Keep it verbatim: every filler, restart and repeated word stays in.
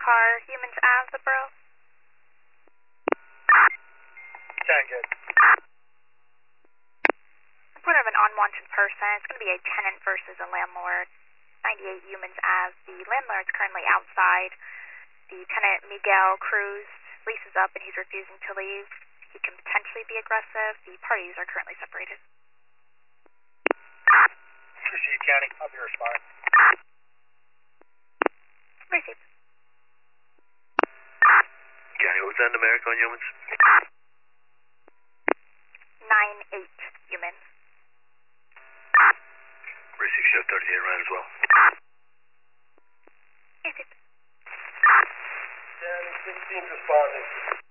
car, humans as the borough. Sound good. Report of an unwanted person. It's going to be a tenant versus a landlord. ninety-eight humans as the landlord's currently outside. The tenant, Miguel Cruz, lease is up and he's refusing to leave. He can potentially be aggressive. The parties are currently separated. Receive County. I'll be responding. Received. County, what's that numeric on humans? nine eight humans. Receive show thirty-eight right as well. Received. County, sixteen responding.